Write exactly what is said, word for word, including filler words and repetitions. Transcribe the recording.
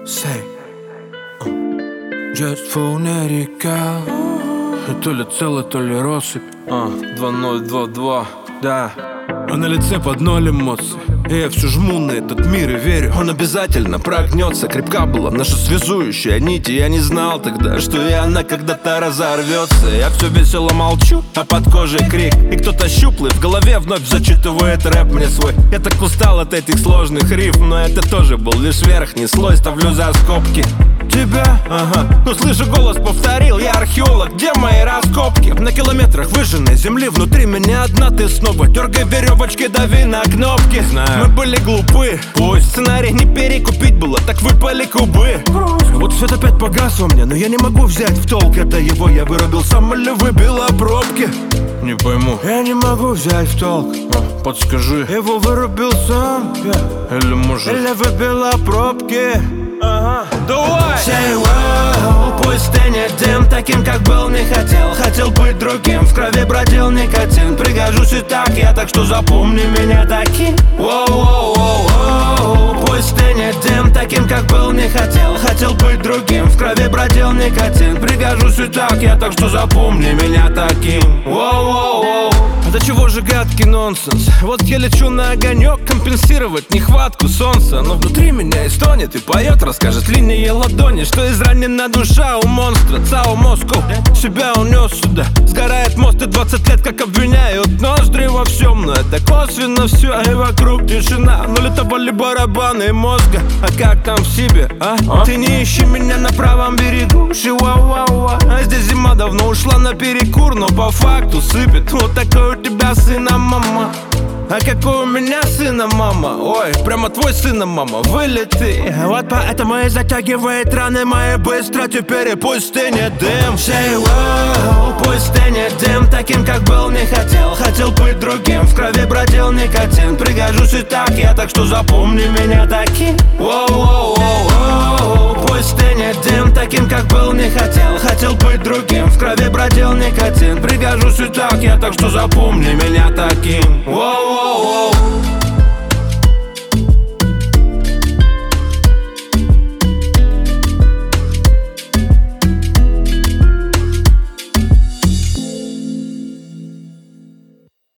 Say, uh. Just full не река. То ли целый, то ли россыпь. uh. Два ноль два два, да. А на лице под ноль эмоций. И я все жму на этот мир и верю, он обязательно прогнется. Крепка была наша связующая нить, и я не знал тогда, что и она когда-то разорвется. Я все весело молчу, а под кожей крик. И кто-то щуплый в голове вновь зачитывает рэп мне свой. Я так устал от этих сложных рифм, но это тоже был лишь верхний слой. Ставлю за скобки тебя, ага. Но слышу, голос повторил, я археолог, где мои раскопки? На километрах выжженной земли, внутри меня одна ты снова. Дергай веревочки, дави на кнопки. Знаю, мы были глупы, пусть сценарий не перекупить было, так выпали кубы. Вот свет опять погас у меня, но я не могу взять в толк. Это его я вырубил сам или выбила пробки? Не пойму, я не могу взять в толк. а, Подскажи, его вырубил сам я? Или может, или выбила пробки? Ага, давай! Say wow, пусть стынет дым, таким как был не хотел. Хотел быть другим, в крови бродил никотин. Пригожусь и так я, так что запомни меня таким. Воу-воу-воу-воу, пусть стынет дым, таким как был не хотел. Хотел быть другим, в крови бродил никотин. Пригожусь и так я, так что запомни меня таким. Воу-воу-воу. Да чего же гадкий нонсенс? Вот я лечу на огонек, компенсировать нехватку солнца. Но внутри меня истонет и поет, расскажет линии ладони, что изранена душа у монстра. Цао Москву, себя унес сюда. Сгорает мост и двадцать лет, как обвиняют ноздри во всем. Но это косвенно все, и вокруг тишина. Но летовали барабаны мозга. А как там в себе, а? а? Ты не ищи меня на правом берегу, шиуа-уа-уа. А здесь зима давно ушла на перекур, но по факту сыпет. Вот такой у тебя сына, мама. А какой у меня сына, мама? Ой, прямо твой сына, мама, вылеты. Вот поэтому и затягивает раны мои быстро. Теперь и пусть стынет дым. Say wow, пусть стынет дым, таким как был не хотел. Хотел быть другим, в крови бродил никотин. Пригожусь и так я, так что запомни меня таким. Воу-воу-воу-воу, пусть стынет дым, таким как был не хотел. Хотел быть другим, в крови бродил никотин. Пригожусь и так я, так что запомни меня таким. Воу-воу-воу.